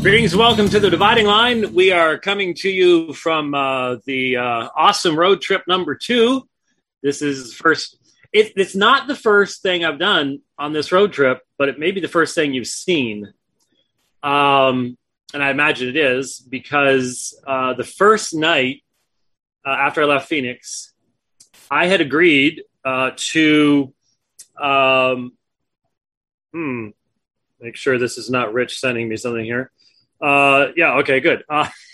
Greetings, welcome to the Dividing Line. We are coming to you from the awesome road trip number 2. This is first. It's not the first thing I've done on this road trip, but it may be the first thing you've seen. And I imagine it is because the first night after I left Phoenix, I had agreed to make sure this is not Rich sending me something here. Okay, good.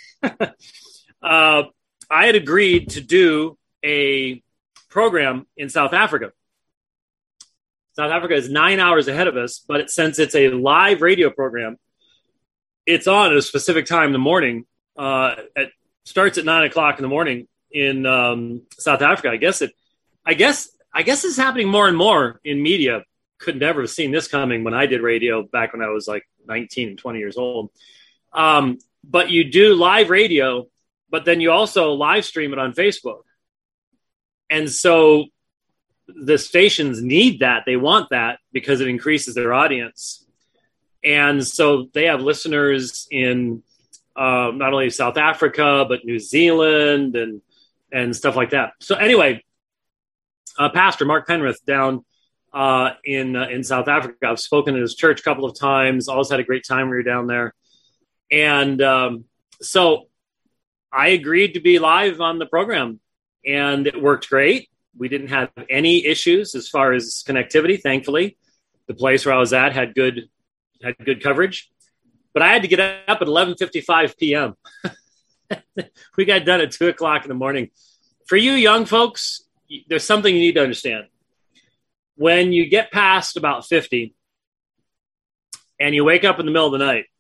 I had agreed to do a program in South Africa. South Africa is 9 hours ahead of us, but since it's a live radio program, it's on at a specific time in the morning. It starts at 9 o'clock in the morning in South Africa. I guess it's happening more and more in media. Could never have seen this coming when I did radio back when I was like 19 and 20 years old. But you do live radio, but then you also live stream it on Facebook. And so the stations need that. They want that because it increases their audience. And so they have listeners in not only South Africa, but New Zealand and stuff like that. So anyway, Pastor Mark Penrith down in South Africa. I've spoken at his church a couple of times. Always had a great time when we were down there. And so I agreed to be live on the program, and it worked great. We didn't have any issues as far as connectivity. Thankfully, the place where I was at had good coverage. But I had to get up at 11:55 p.m. We got done at 2 o'clock in the morning. For you young folks, there's something you need to understand. When you get past about 50 and you wake up in the middle of the night,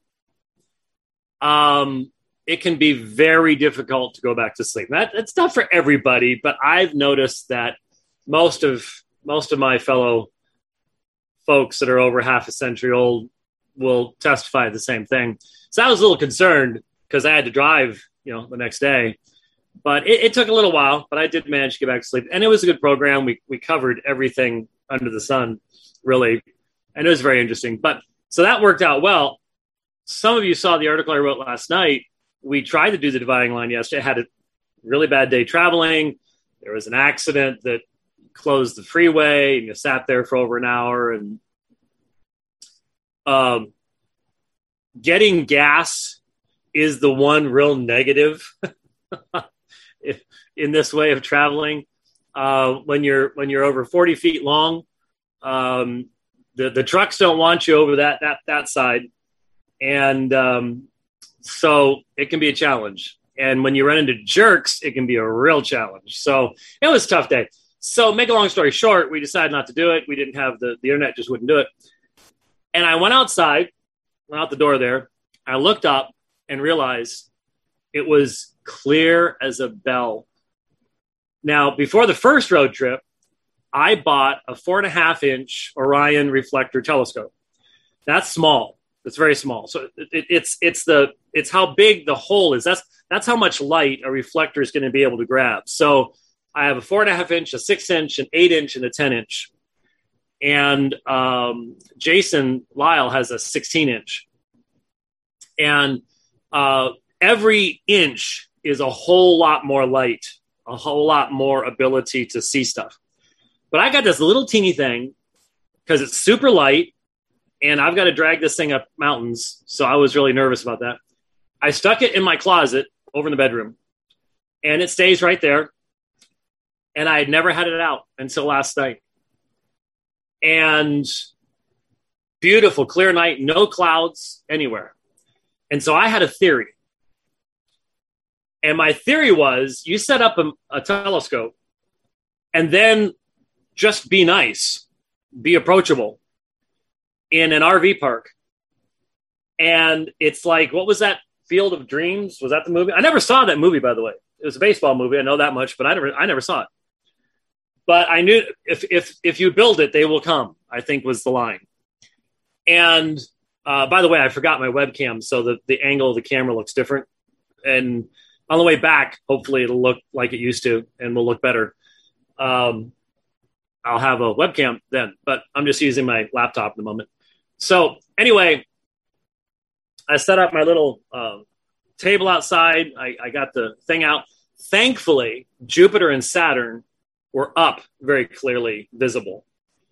it can be very difficult to go back to sleep. That's not for everybody, but I've noticed that most of my fellow folks that are over half a century old will testify the same thing. So I was a little concerned because I had to drive, the next day. But it took a little while, but I did manage to get back to sleep. And it was a good program. We covered everything under the sun, really. And it was very interesting. But so that worked out well. Some of you saw the article I wrote last night. We tried to do the Dividing Line yesterday. I had a really bad day traveling. There was an accident that closed the freeway, and you sat there for over an hour. And getting gas is the one real negative in this way of traveling. When you're over 40 feet long, the trucks don't want you over that side. And so it can be a challenge. And when you run into jerks, it can be a real challenge. So it was a tough day. So make a long story short, we decided not to do it. We didn't have the internet just wouldn't do it. And I went outside, went out the door there. I looked up and realized it was clear as a bell. Now, before the first road trip, I bought a 4.5-inch Orion reflector telescope. That's small. It's very small. So it's how big the hole is. That's how much light a reflector is going to be able to grab. So I have a 4.5-inch, a 6-inch, an 8-inch, and a 10-inch. And Jason Lyle has a 16-inch. And every inch is a whole lot more light, a whole lot more ability to see stuff. But I got this little teeny thing because it's super light, and I've got to drag this thing up mountains. So I was really nervous about that. I stuck it in my closet over in the bedroom, and it stays right there. And I had never had it out until last night. And beautiful, clear night, no clouds anywhere. And so I had a theory. And my theory was you set up a telescope and then just be nice, be approachable in an RV park. And it's like, what was that, Field of Dreams? Was that the movie? I never saw that movie, by the way. It was a baseball movie. I know that much, but I never saw it. But I knew if you build it, they will come, I think was the line. And by the way, I forgot my webcam, so the angle of the camera looks different. And on the way back, hopefully it'll look like it used to and will look better. I'll have a webcam then, but I'm just using my laptop at the moment. So anyway, I set up my little table outside. I got the thing out. Thankfully, Jupiter and Saturn were up very clearly visible.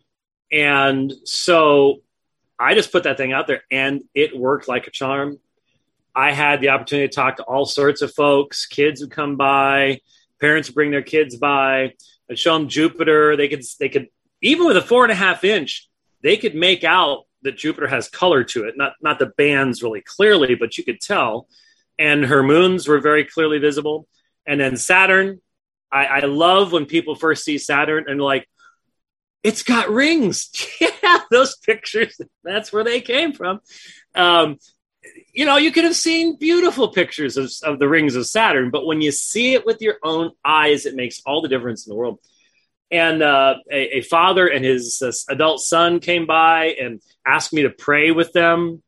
And so I just put that thing out there and it worked like a charm. I had the opportunity to talk to all sorts of folks. Kids would come by, parents would bring their kids by. I'd show them Jupiter. They could even with a 4.5 inch, they could make out that Jupiter has color to it. Not the bands really clearly, but you could tell. And her moons were very clearly visible. And then Saturn, I love when people first see Saturn and like, it's got rings. Yeah, those pictures, that's where they came from. You could have seen beautiful pictures of the rings of Saturn, but when you see it with your own eyes, it makes all the difference in the world. And a father and his adult son came by and asked me to pray with them.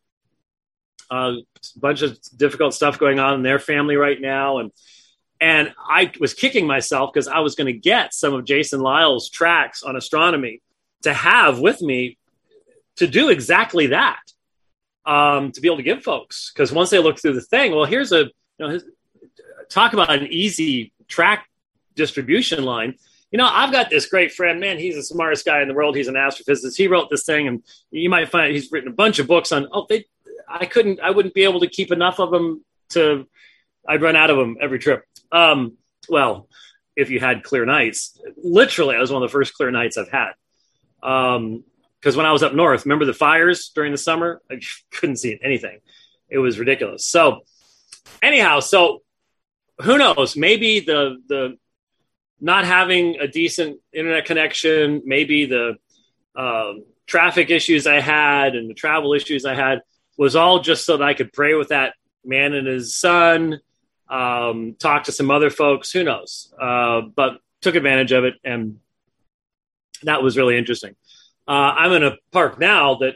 A bunch of difficult stuff going on in their family right now. And I was kicking myself because I was going to get some of Jason Lyle's tracks on astronomy to have with me to do exactly that, to be able to give folks. Because once they look through the thing, well, here's talk about an easy track distribution line. I've got this great friend, man, he's the smartest guy in the world. He's an astrophysicist. He wrote this thing, and you might find he's written a bunch of books on, I wouldn't be able to keep enough of them I'd run out of them every trip. Well, if you had clear nights, literally, I was one of the first clear nights I've had. Because when I was up north, remember the fires during the summer? I couldn't see anything. It was ridiculous. So anyhow, who knows? Maybe the not having a decent internet connection, maybe the traffic issues I had and the travel issues I had was all just so that I could pray with that man and his son, talk to some other folks, who knows, but took advantage of it. And that was really interesting. I'm in a park now that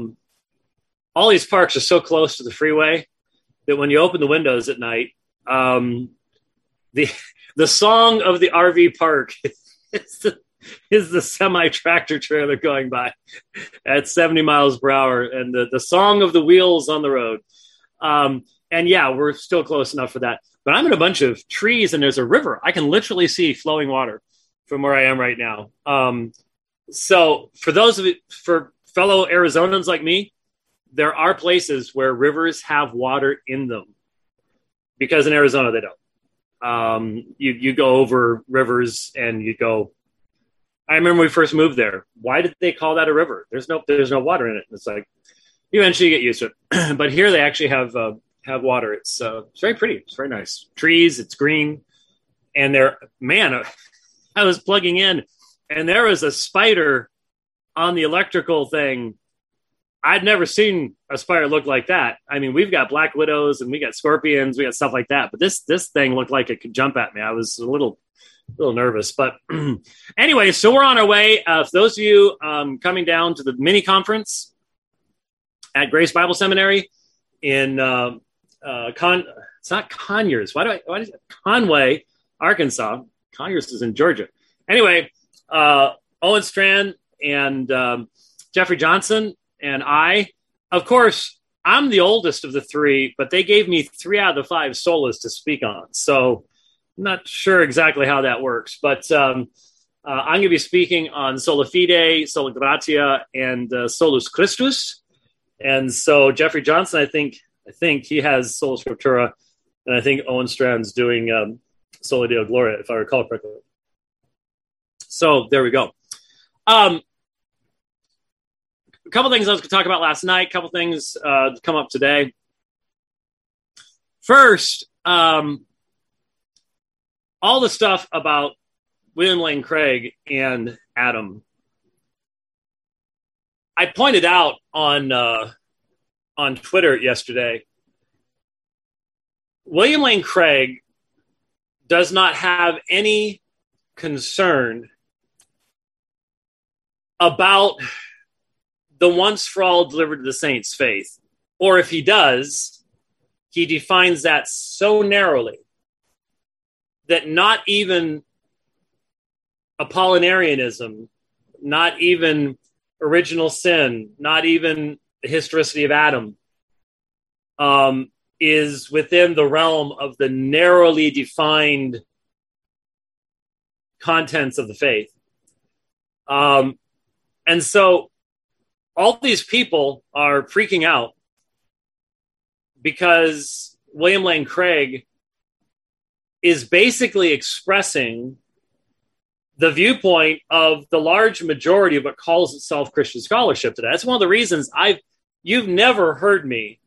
all these parks are so close to the freeway that when you open the windows at night, the song of the RV park is the semi-tractor trailer going by at 70 miles per hour and the song of the wheels on the road. And yeah, we're still close enough for that. But I'm in a bunch of trees and there's a river. I can literally see flowing water from where I am right now. So for fellow Arizonans like me, there are places where rivers have water in them because in Arizona they don't. You go over rivers and you go, I remember when we first moved there. Why did they call that a river? There's no water in it. It's like, you eventually get used to it. But here they actually have water. It's very pretty. It's very nice. Trees, it's green. And I was plugging in and there was a spider on the electrical thing. I'd never seen a spider look like that. I mean, we've got black widows and we got scorpions, we got stuff like that. But this thing looked like it could jump at me. I was a little nervous. But anyway, so we're on our way. For those of you coming down to the mini conference at Grace Bible Seminary in it's not Conyers. Why is it Conway, Arkansas? Conyers is in Georgia. Anyway, Owen Strand and Jeffrey Johnson and I, of course, I'm the oldest of the three, but they gave me 3 out of the 5 solas to speak on. So I'm not sure exactly how that works, but I'm going to be speaking on Sola Fide, Sola Gratia, and Solus Christus. And so Jeffrey Johnson, I think he has Sola Scriptura, and I think Owen Strand's doing Sola Deo Gloria, if I recall correctly. So there we go. A couple things I was going to talk about last night, a couple things to come up today. First, all the stuff about William Lane Craig and Adam. I pointed out on Twitter yesterday, William Lane Craig does not have any concern about the once for all delivered to the saints faith. Or if he does, he defines that so narrowly that not even Apollinarianism, not even original sin, not even the historicity of Adam is within the realm of the narrowly defined contents of the faith. And so all these people are freaking out because William Lane Craig is basically expressing the viewpoint of the large majority of what calls itself Christian scholarship today. That's one of the reasons you've never heard me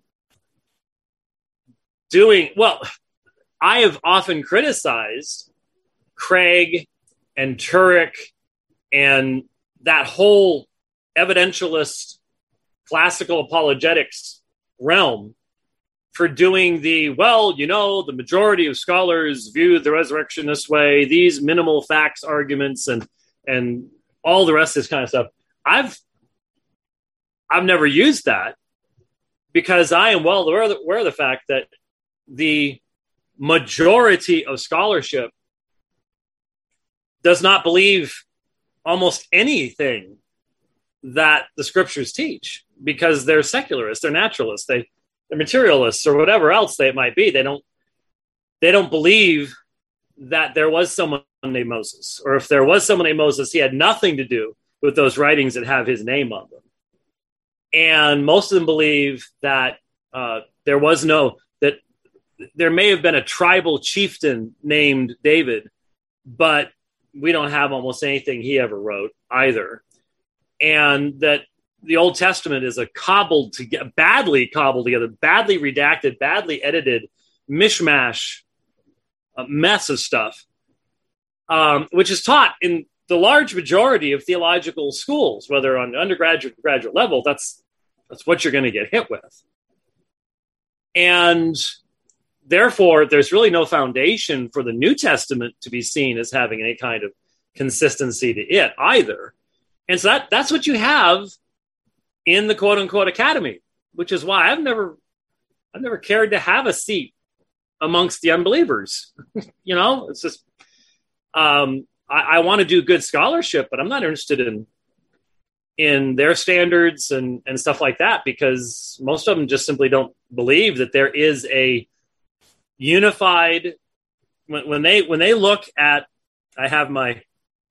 I have often criticized Craig and Turek and that whole evidentialist classical apologetics realm for doing the majority of scholars view the resurrection this way, these minimal facts arguments and all the rest of this kind of stuff. I've never used that because I am well aware of the fact that the majority of scholarship does not believe almost anything that the scriptures teach because they're secularists, they're naturalists, they're materialists, or whatever else they might be. They don't believe that there was someone named Moses, or if there was someone named Moses, he had nothing to do with those writings that have his name on them. And most of them believe that there may have been a tribal chieftain named David, but we don't have almost anything he ever wrote either. And that the Old Testament is a badly cobbled together, badly redacted, badly edited mishmash, a mess of stuff, which is taught in the large majority of theological schools, whether on undergraduate or graduate level. That's what you're going to get hit with. And therefore, there's really no foundation for the New Testament to be seen as having any kind of consistency to it either. And so that's what you have in the quote unquote academy, which is why I've never cared to have a seat amongst the unbelievers. It's just, I want to do good scholarship, but I'm not interested in their standards and stuff like that, because most of them just simply don't believe that there is a unified, when they look at, I have my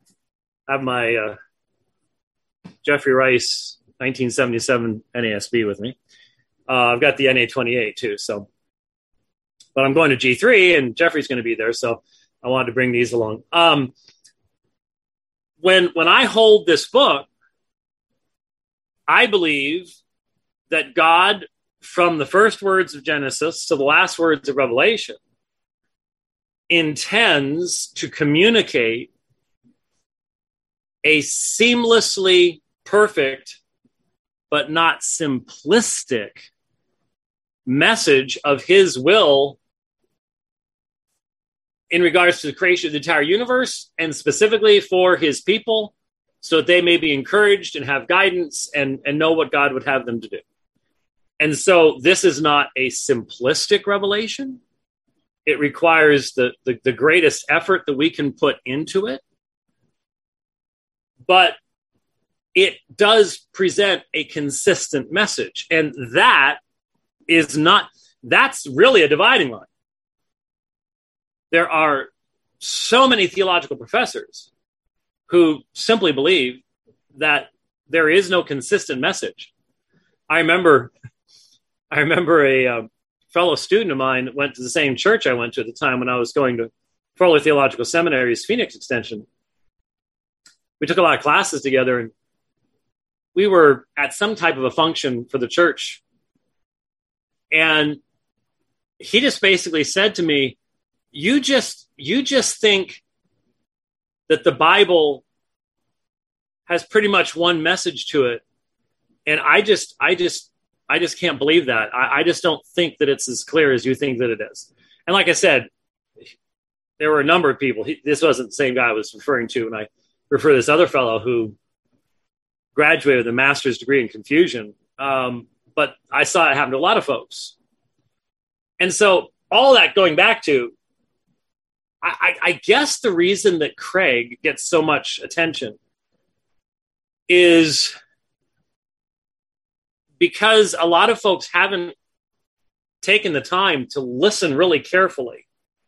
Jeffrey Rice 1977 NASB with me. I've got the NA28 too. So, but I'm going to G3 and Jeffrey's going to be there. So I wanted to bring these along. When I hold this book, I believe that God, from the first words of Genesis to the last words of Revelation, intends to communicate a seamlessly perfect but not simplistic message of his will in regards to the creation of the entire universe, and specifically for his people, so that they may be encouraged and have guidance and know what God would have them to do. And so this is not a simplistic revelation. It requires the greatest effort that we can put into it. But it does present a consistent message. And that's really a dividing line. There are so many theological professors who simply believe that there is no consistent message. I remember a fellow student of mine went to the same church I went to at the time when I was going to Fuller Theological Seminary's Phoenix Extension. We took a lot of classes together, and we were at some type of a function for the church. And he just basically said to me, you just think that the Bible has pretty much one message to it. And I just can't believe that. I just don't think that it's as clear as you think that it is. And like I said, there were a number of people. This wasn't the same guy I was referring to. And I refer to this other fellow who graduated with a master's degree in confusion. But I saw it happen to a lot of folks. And so all that going back to, I guess the reason that Craig gets so much attention is because a lot of folks haven't taken the time to listen really carefully,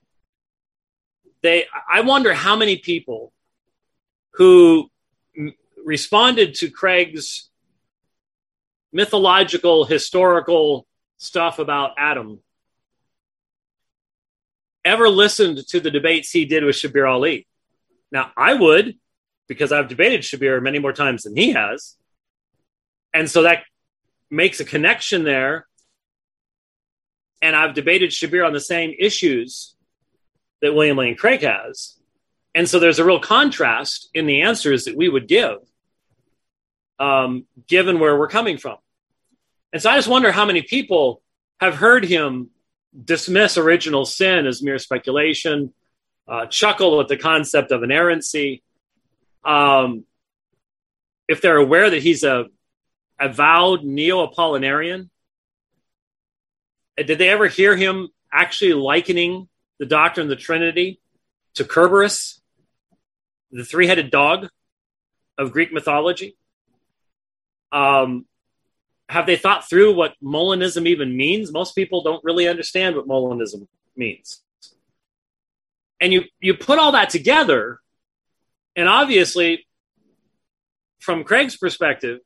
I wonder how many people who responded to Craig's mythological, historical stuff about Adam ever listened to the debates he did with Shabir Ali. Now, I would, because I've debated Shabir many more times than he has. And so that makes a connection there. And I've debated Shabir on the same issues that William Lane Craig has. And so there's a real contrast in the answers that we would give, given where we're coming from. And so I just wonder how many people have heard him dismiss original sin as mere speculation, chuckle at the concept of inerrancy. If they're aware that he's a avowed Neo-Apollinarian, did they ever hear him actually likening the doctrine of the Trinity to Kerberos, the three-headed dog of Greek mythology? Have they thought through what Molinism even means? Most people don't really understand what Molinism means. And you put all that together, and obviously, from Craig's perspective,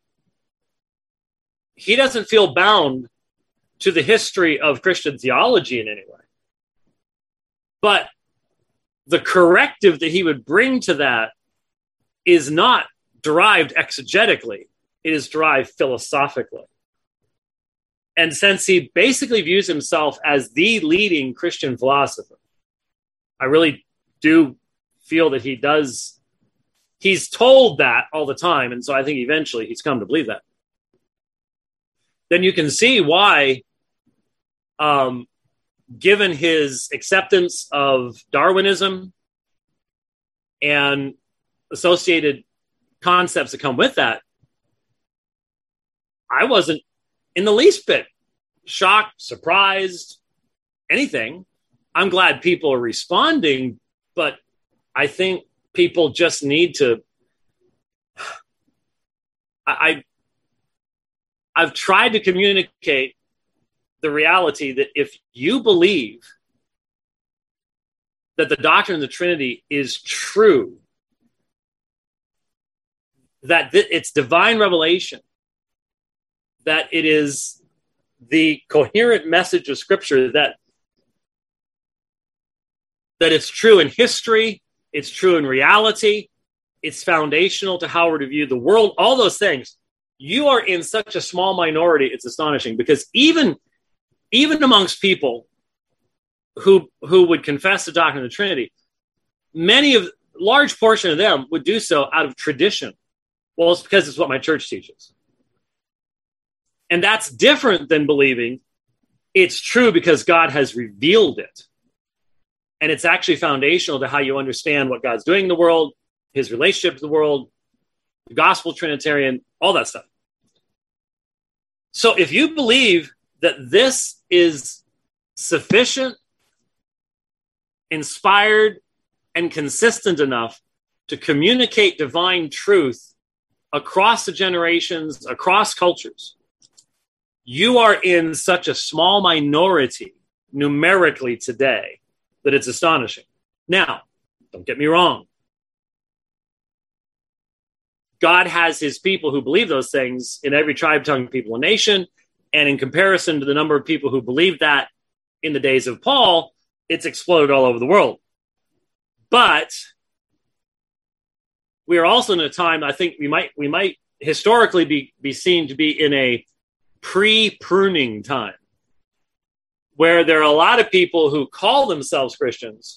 he doesn't feel bound to the history of Christian theology in any way. But the corrective that he would bring to that is not derived exegetically. It is derived philosophically. And since he basically views himself as the leading Christian philosopher, I really do feel that he does. He's told that all the time. And so I think eventually he's come to believe that. Then you can see why, given his acceptance of Darwinism and associated concepts that come with that, I wasn't in the least bit shocked, surprised, anything. I'm glad people are responding, but I think people just need to. I've tried to communicate the reality that if you believe that the doctrine of the Trinity is true, that it's divine revelation, that it is the coherent message of Scripture, that it's true in history, it's true in reality, it's foundational to how we're to view the world, all those things, you are in such a small minority, it's astonishing. Because even amongst people who would confess the doctrine of the Trinity, large portion of them would do so out of tradition. Well, it's because it's what my church teaches. And that's different than believing it's true because God has revealed it. And it's actually foundational to how you understand what God's doing in the world, his relationship to the world, the gospel Trinitarian, all that stuff. So if you believe that this is sufficient, inspired, and consistent enough to communicate divine truth across the generations, across cultures, you are in such a small minority numerically today that it's astonishing. Now, don't get me wrong. God has his people who believe those things in every tribe, tongue, people, and nation. And in comparison to the number of people who believed that in the days of Paul, it's exploded all over the world. But we are also in a time, I think we might historically be seen to be in a pre-pruning time, where there are a lot of people who call themselves Christians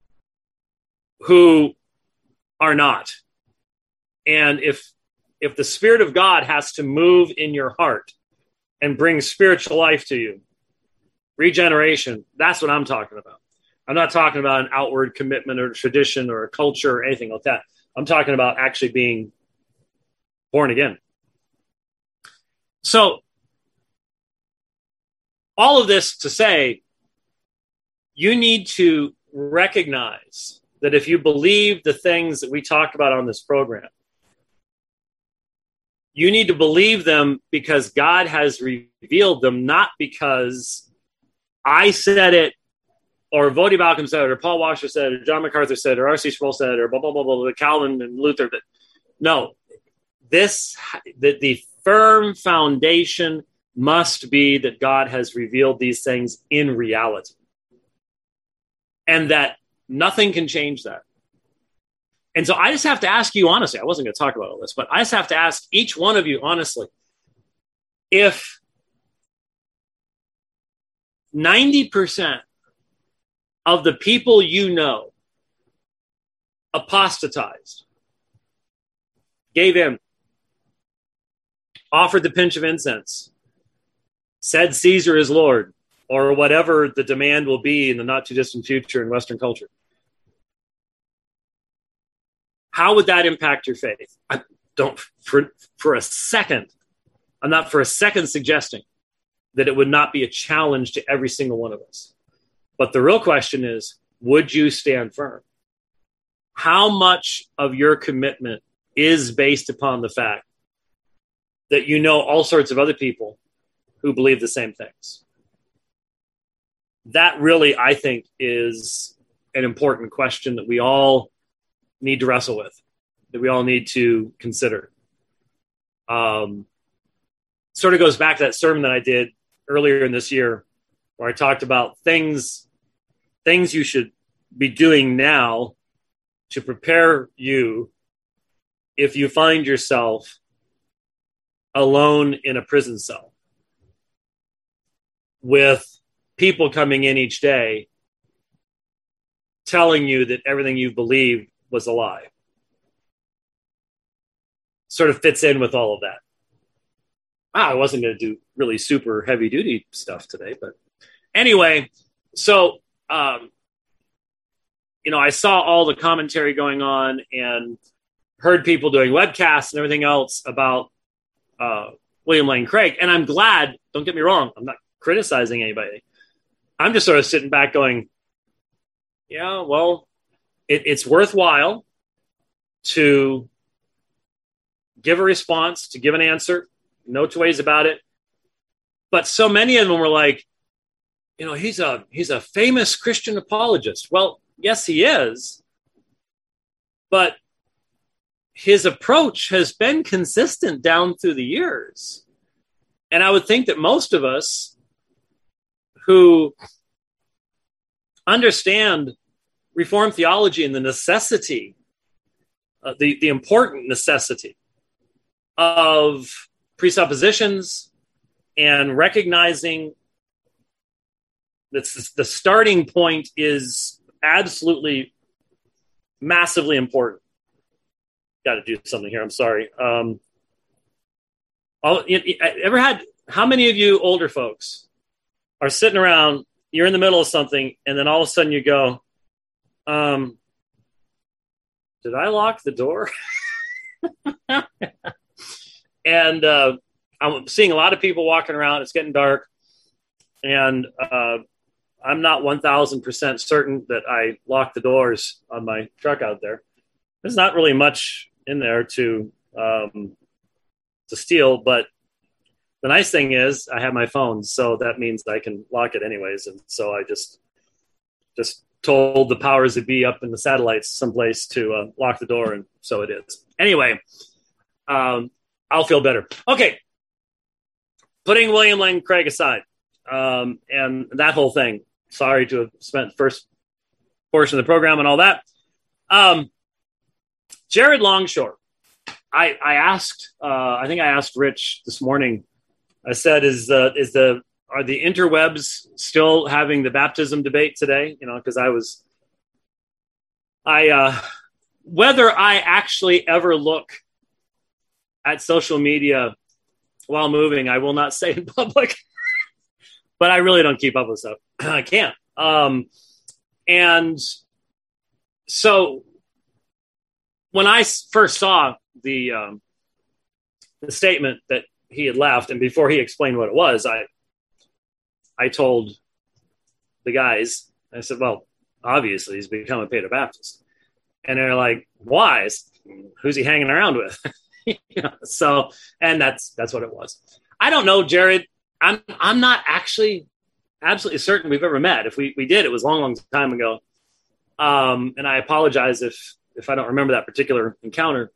who are not. And if the Spirit of God has to move in your heart and bring spiritual life to you, regeneration, that's what I'm talking about. I'm not talking about an outward commitment or tradition or a culture or anything like that. I'm talking about actually being born again. So all of this to say, you need to recognize that if you believe the things that we talked about on this program, you need to believe them because God has revealed them, not because I said it, or Voddie Baucham said it, or Paul Washer said it, or John MacArthur said it, or R.C. Sproul said it, or blah, blah, blah, blah, Calvin and Luther. But no, the firm foundation must be that God has revealed these things in reality, and that nothing can change that. And so I just have to ask you honestly, I wasn't going to talk about all this, but I just have to ask each one of you honestly, if 90% of the people you know apostatized, gave in, offered the pinch of incense, said Caesar is Lord, or whatever the demand will be in the not too distant future in Western culture, how would that impact your faith? I don't for a second. I'm not for a second suggesting that it would not be a challenge to every single one of us. But the real question is, would you stand firm? How much of your commitment is based upon the fact that you know all sorts of other people who believe the same things? That really, I think, is an important question that we all need to wrestle with, that we all need to consider. Sort of goes back to that sermon that I did earlier in this year, where I talked about things you should be doing now to prepare you if you find yourself alone in a prison cell with people coming in each day telling you that everything you believed was a lie. Sort of fits in with all of that. I wasn't going to do really super heavy duty stuff today, but anyway, so, I saw all the commentary going on and heard people doing webcasts and everything else about William Lane Craig. And I'm glad, don't get me wrong, I'm not criticizing anybody. I'm just sort of sitting back going, yeah, well, it's worthwhile to give a response, to give an answer. No two ways about it. But so many of them were like, he's a famous Christian apologist. Well, yes, he is. But his approach has been consistent down through the years. And I would think that most of us who understand Reformed theology and the necessity, the important necessity of presuppositions and recognizing that the starting point is absolutely massively important. Got to do something here. I'm sorry. How many of you older folks are sitting around, you're in the middle of something, and then all of a sudden you go, did I lock the door? And I'm seeing a lot of people walking around. It's getting dark. And I'm not 1,000% certain that I locked the doors on my truck out there. There's not really much in there to steal. But the nice thing is I have my phone. So that means I can lock it anyways. And so I just told the powers that be up in the satellites someplace to lock the door. And so it is. Anyway, I'll feel better. Okay. Putting William Lane Craig aside, and that whole thing. Sorry to have spent the first portion of the program and all that. Jared Longshore. I think I asked Rich this morning. I said, are the interwebs still having the baptism debate today? Because whether I actually ever look at social media while moving, I will not say in public, but I really don't keep up with stuff. I can't. And so when I first saw the statement that he had left, and before he explained what it was, I told the guys, I said, well, obviously he's become a Paedo Baptist. And they're like, why? Who's he hanging around with? And that's what it was. I don't know, Jared. I'm not actually absolutely certain we've ever met. If we did, it was a long, long time ago. And I apologize if I don't remember that particular encounter.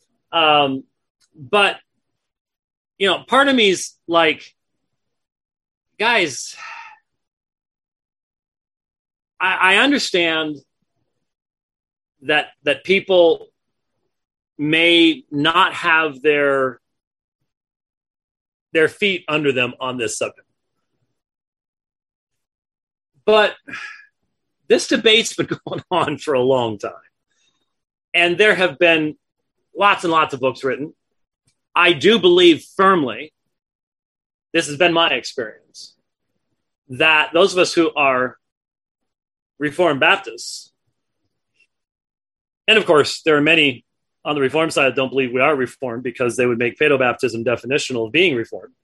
But, part of me's like, guys, I understand that people may not have their feet under them on this subject. But this debate's been going on for a long time. And there have been lots and lots of books written. I do believe firmly, this has been my experience, that those of us who are Reformed Baptists, and of course, there are many on the Reformed side that don't believe we are Reformed because they would make paedobaptism definitional of being Reformed.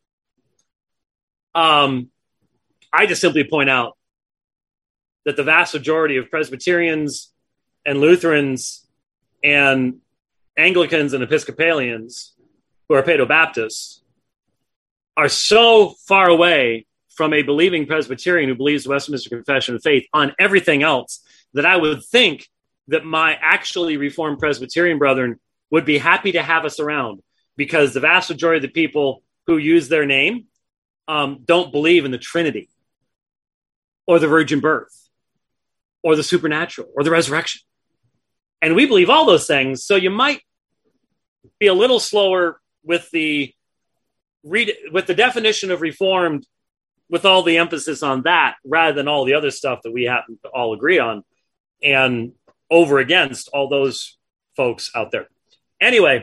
I just simply point out that the vast majority of Presbyterians and Lutherans and Anglicans and Episcopalians who are paedobaptists are so far away from a believing Presbyterian who believes the Westminster Confession of Faith on everything else that I would think that my actually Reformed Presbyterian brethren would be happy to have us around, because the vast majority of the people who use their name don't believe in the Trinity or the virgin birth or the supernatural or the resurrection. And we believe all those things. So you might be a little slower with the definition of Reformed, with all the emphasis on that rather than all the other stuff that we happen to all agree on, and over against all those folks out there. Anyway,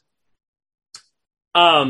but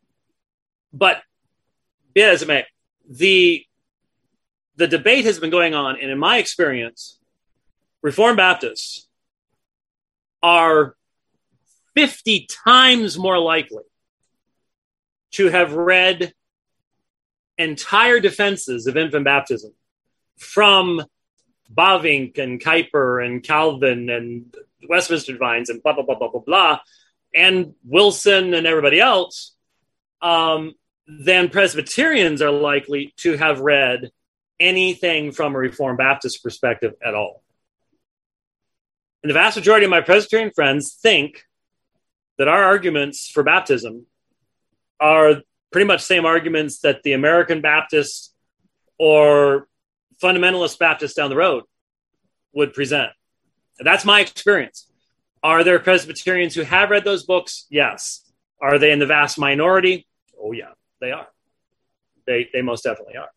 be as it may, the debate has been going on, and in my experience, Reformed Baptists are 50 times more likely to have read entire defenses of infant baptism from Bavinck and Kuyper and Calvin and Westminster Divines and blah, blah, blah, blah, blah, blah, and Wilson and everybody else, then Presbyterians are likely to have read anything from a Reformed Baptist perspective at all. And the vast majority of my Presbyterian friends think that our arguments for baptism are pretty much the same arguments that the American Baptists or fundamentalist Baptists down the road would present. And that's my experience. Are there Presbyterians who have read those books? Yes. Are they in the vast minority? Oh, yeah, they are. They most definitely are.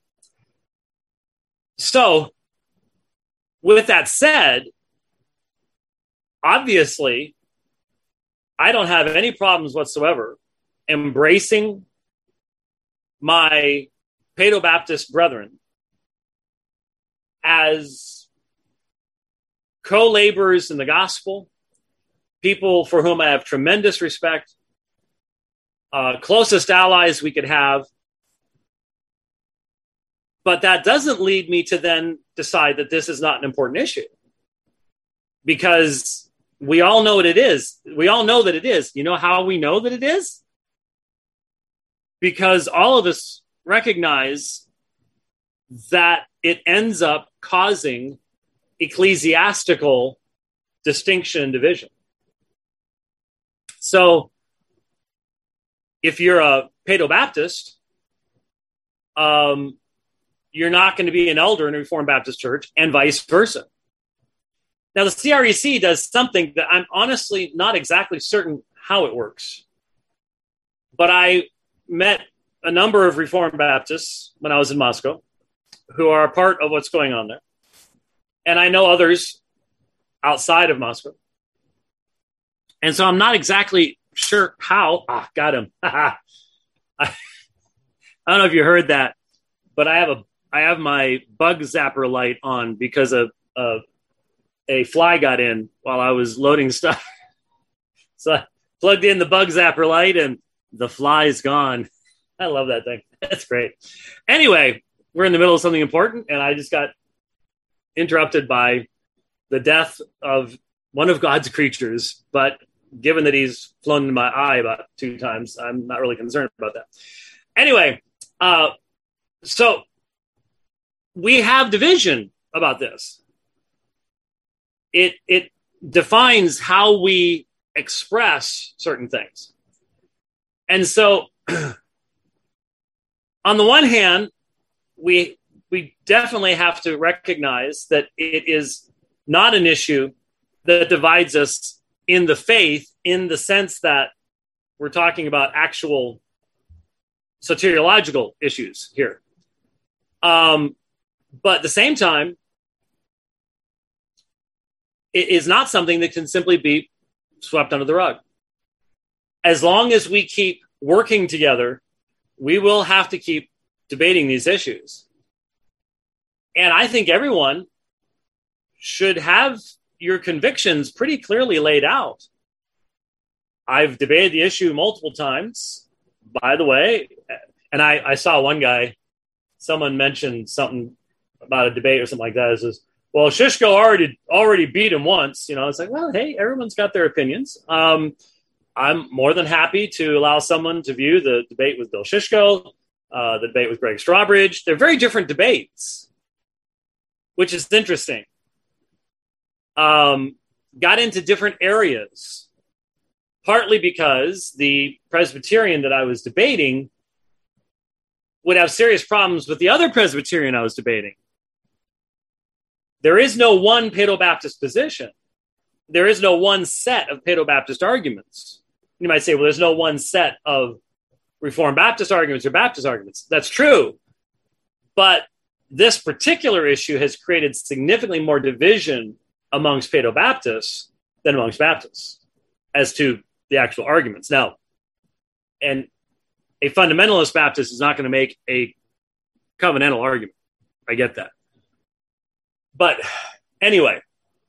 So, with that said, obviously, I don't have any problems whatsoever embracing my paedobaptist brethren as co-laborers in the gospel, people for whom I have tremendous respect, closest allies we could have. But that doesn't lead me to then decide that this is not an important issue, because we all know what it is. We all know that it is. You know how we know that it is? Because all of us recognize that it ends up causing ecclesiastical distinction and division. So if you're a paedobaptist, you're not going to be an elder in a Reformed Baptist church, and vice versa. Now, the CREC does something that I'm honestly not exactly certain how it works. But I met a number of Reformed Baptists when I was in Moscow who are a part of what's going on there. And I know others outside of Moscow. And so I'm not exactly sure how. Got him. I don't know if you heard that, but I have my bug zapper light on because a fly got in while I was loading stuff. So I plugged in the bug zapper light and the fly's gone. I love that thing. That's great. Anyway, we're in the middle of something important, and I just got interrupted by the death of one of God's creatures. But given that he's flown into my eye about 2 times, I'm not really concerned about that. Anyway, so we have division about this. It defines how we express certain things. And so on the one hand, we definitely have to recognize that it is not an issue that divides us in the faith, in the sense that we're talking about actual soteriological issues here. But at the same time, it is not something that can simply be swept under the rug. As long as we keep working together, we will have to keep debating these issues. And I think everyone should have your convictions pretty clearly laid out. I've debated the issue multiple times, by the way. And I saw one guy, someone mentioned something about a debate or something like that. It says, well, Shishko already beat him once. It's like, well, hey, everyone's got their opinions. I'm more than happy to allow someone to view the debate with Bill Shishko, the debate with Greg Strawbridge. They're very different debates, which is interesting. Got into different areas, partly because the Presbyterian that I was debating would have serious problems with the other Presbyterian I was debating. There is no one Paedo-Baptist position. There is no one set of Paedo-Baptist arguments. You might say, well, there's no one set of Reformed Baptist arguments or Baptist arguments. That's true. But this particular issue has created significantly more division amongst Paedo-Baptists than amongst Baptists as to the actual arguments. Now, and a fundamentalist Baptist is not going to make a covenantal argument. I get that. But anyway,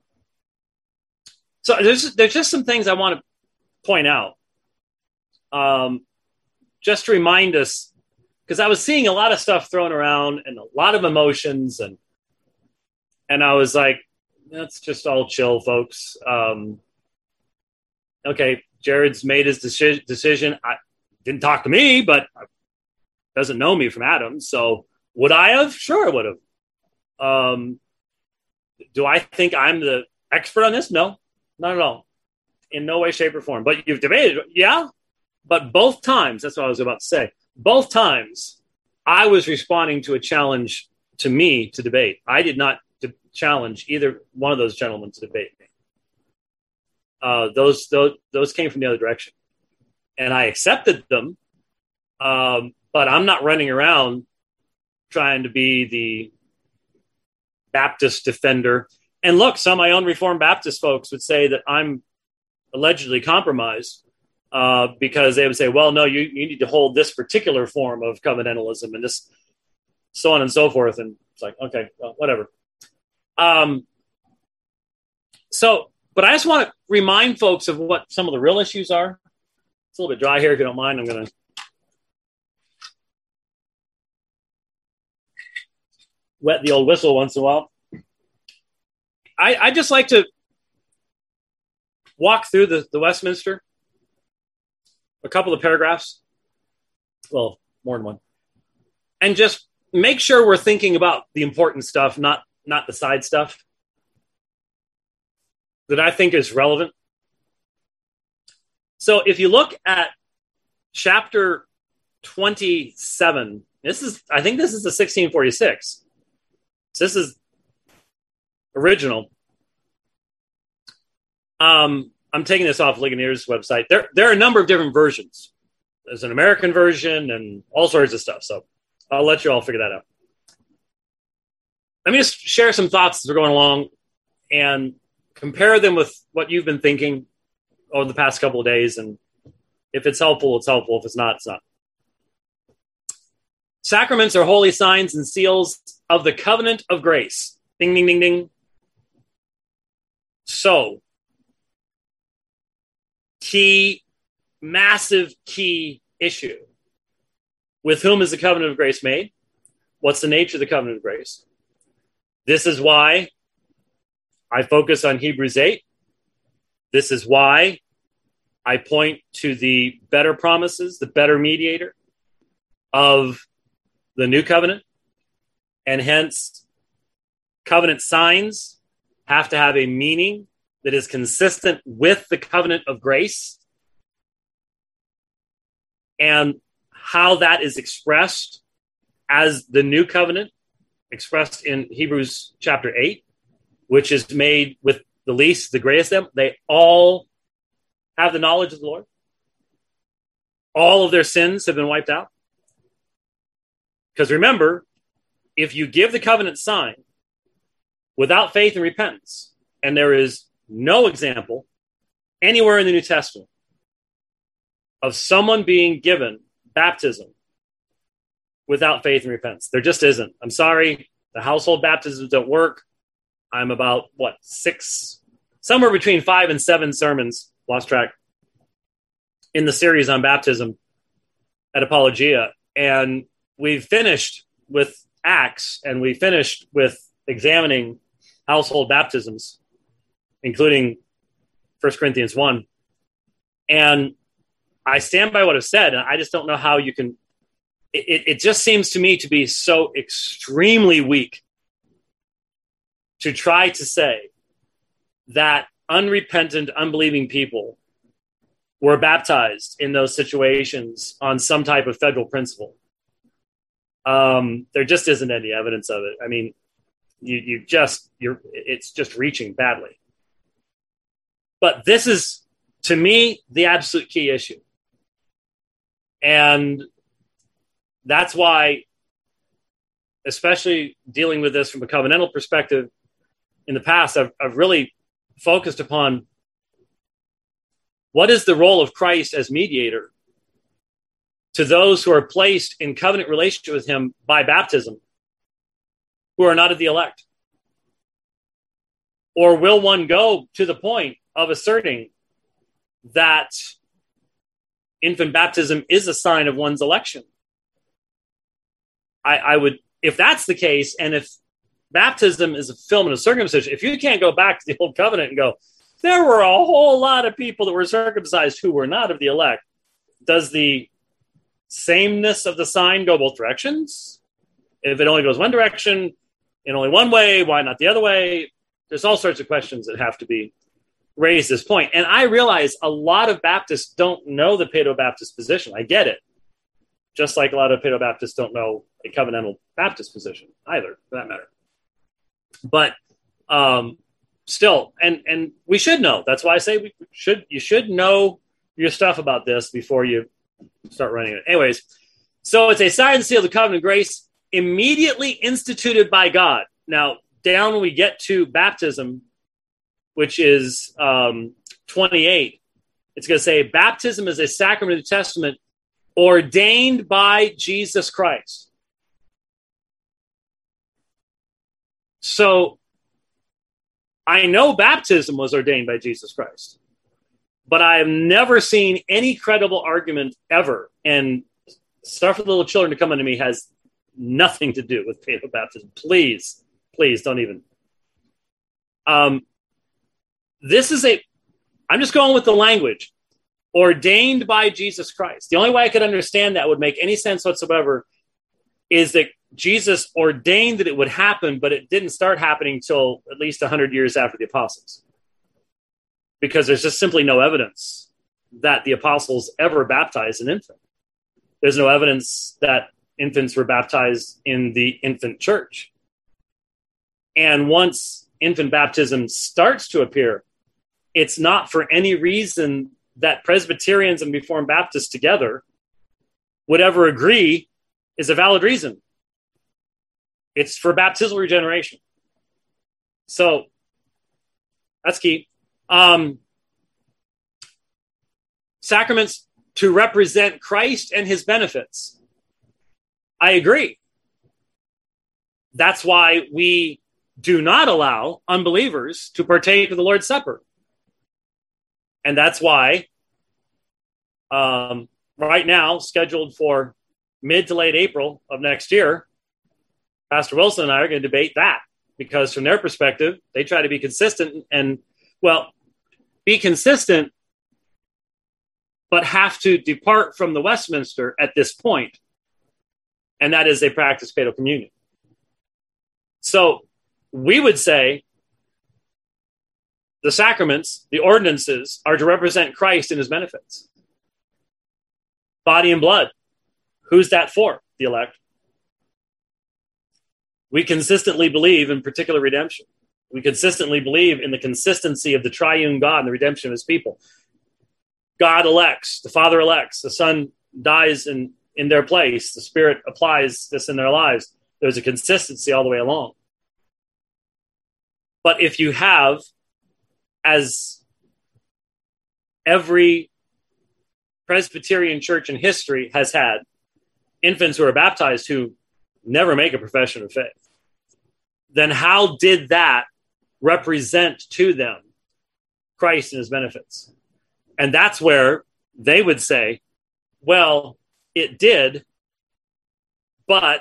so there's just some things I want to point out. Just to remind us, because I was seeing a lot of stuff thrown around and a lot of emotions, and I was like, that's just all chill, folks. Okay, Jared's made his decision. I didn't talk to me, but doesn't know me from Adam. So would I have? Sure, I would have. Do I think I'm the expert on this? No, not at all. In no way, shape, or form. But you've debated, yeah. But both times, that's what I was about to say. Both times, I was responding to a challenge to me to debate. I did not challenge either one of those gentlemen to debate me. Those came from the other direction, and I accepted them. But I'm not running around trying to be the Baptist defender. And look, some of my own Reformed Baptist folks would say that I'm allegedly compromised because they would say, well, no, you need to hold this particular form of covenantalism and this, so on and so forth. And it's like, okay, well, whatever. But I just want to remind folks of what some of the real issues are. It's a little bit dry here. If you don't mind, I'm going to wet the old whistle once in a while. I just like to walk through the Westminster, a couple of paragraphs, well, more than one, and just make sure we're thinking about the important stuff, not the side stuff that I think is relevant. So if you look at chapter 27, I think this is the 1646. So this is original. I'm taking this off Ligonier's website. There are a number of different versions. There's an American version and all sorts of stuff. So I'll let you all figure that out. Let me just share some thoughts as we're going along and compare them with what you've been thinking over the past couple of days. And if it's helpful, it's helpful. If it's not, it's not. Sacraments are holy signs and seals of the covenant of grace. Ding, ding, ding, ding. So, massive key issue. With whom is the covenant of grace made? What's the nature of the covenant of grace? This is why I focus on Hebrews 8. This is why I point to the better promises, the better mediator of the new covenant, and hence Covenant signs have to have a meaning that is consistent with the covenant of grace. And how that is expressed as the new covenant, expressed in Hebrews chapter 8, which is made with the least, the greatest of them. They all have the knowledge of the Lord. All of their sins have been wiped out. Because remember, if you give the covenant sign without faith and repentance, and there is no example anywhere in the New Testament of someone being given baptism without faith and repentance. There just isn't. I'm sorry. The household baptisms don't work. I'm about, somewhere between 5 and 7 sermons, lost track, in the series on baptism at Apologia. And we've finished with Acts, and we finished with examining household baptisms, including 1 Corinthians 1. And I stand by what I've said, and I just don't know how you can. It just seems to me to be so extremely weak to try to say that unrepentant, unbelieving people were baptized in those situations on some type of federal principle. There just isn't any evidence of it. I mean, it's just reaching badly. But this is, to me, the absolute key issue. And that's why, especially dealing with this from a covenantal perspective in the past, I've really focused upon what is the role of Christ as mediator to those who are placed in covenant relationship with him by baptism, who are not of the elect? Or will one go to the point of asserting that infant baptism is a sign of one's election? I would, if that's the case, and if baptism is a fulfillment of circumcision, if you can't go back to the old covenant and go, there were a whole lot of people that were circumcised who were not of the elect, does the sameness of the sign go both directions? If it only goes one direction, in only one way, why not the other way? There's all sorts of questions that have to be raised at this point. And I realize a lot of Baptists don't know the Paedo-Baptist position. I get it. Just like a lot of Paedo-Baptists don't know a covenantal Baptist position either, for that matter. But still, and we should know. That's why I say you should know your stuff about this before you start running it. Anyways, so it's a sign and seal of the covenant of grace immediately instituted by God. Now, down when we get to baptism, which is 28, it's going to say baptism is a sacrament of the New Testament ordained by Jesus Christ. So I know baptism was ordained by Jesus Christ, but I have never seen any credible argument ever. And stuff for the little children to come unto me has nothing to do with Paedo-Baptism. Please don't even. I'm just going with the language. Ordained by Jesus Christ. The only way I could understand that would make any sense whatsoever is that Jesus ordained that it would happen, but it didn't start happening till at least 100 years after the apostles. Because there's just simply no evidence that the apostles ever baptized an infant. There's no evidence that infants were baptized in the infant church. And once infant baptism starts to appear, it's not for any reason that Presbyterians and Reformed Baptists together would ever agree is a valid reason. It's for baptismal regeneration. So that's key. Sacraments to represent Christ and his benefits. I agree. That's why we do not allow unbelievers to partake of the Lord's Supper. And that's why right now, scheduled for mid to late April of next year, Pastor Wilson and I are going to debate that, because from their perspective, they try to be consistent and, be consistent, but have to depart from the Westminster at this point. And that is they practice Paedo communion. So we would say the sacraments, the ordinances, are to represent Christ and his benefits. Body and blood. Who's that for? The elect. We consistently believe in particular redemption. We consistently believe in the consistency of the triune God and the redemption of his people. God elects, the Father elects, the Son dies in their place, the Spirit applies this in their lives. There's a consistency all the way along. But if you have, as every Presbyterian church in history has had, infants who are baptized who never make a profession of faith, then how did that represent to them Christ and his benefits? And that's where they would say, well, it did, but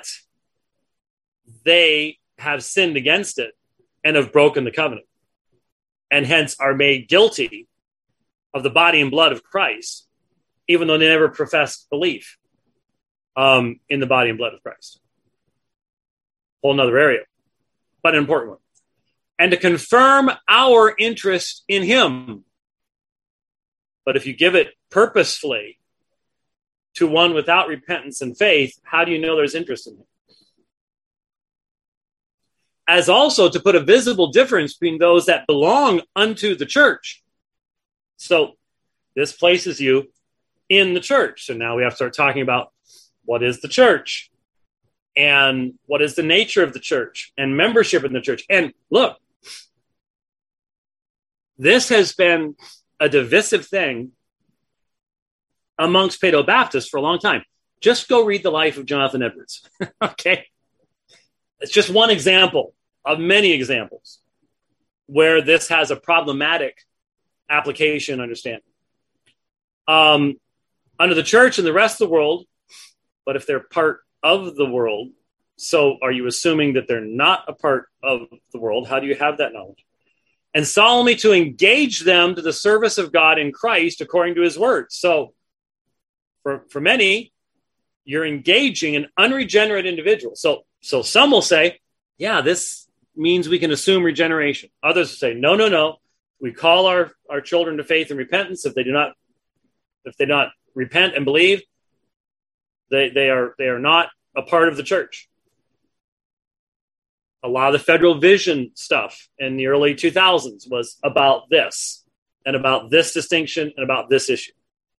they have sinned against it and have broken the covenant, and hence are made guilty of the body and blood of Christ, even though they never professed belief in the body and blood of Christ. Whole nother area, but an important one. And to confirm our interest in him. But if you give it purposefully to one without repentance and faith, how do you know there's interest in him? As also to put a visible difference between those that belong unto the church. So this places you in the church. So now we have to start talking about what is the church and what is the nature of the church and membership in the church. And look, this has been a divisive thing amongst Paedo-Baptists for a long time. Just go read the life of Jonathan Edwards. Okay? It's just one example of many examples where this has a problematic application and understanding. Under the church and the rest of the world, but if they're part of the world, so are you assuming that they're not a part of the world? How do you have that knowledge? And solemnly to engage them to the service of God in Christ according to his word. So for many, you're engaging an unregenerate individual. So some will say, yeah, this means we can assume regeneration. Others will say, no. We call our children to faith and repentance. If they do not repent and believe, they are not a part of the church. A lot of the Federal Vision stuff in the early 2000s was about this and about this distinction and about this issue.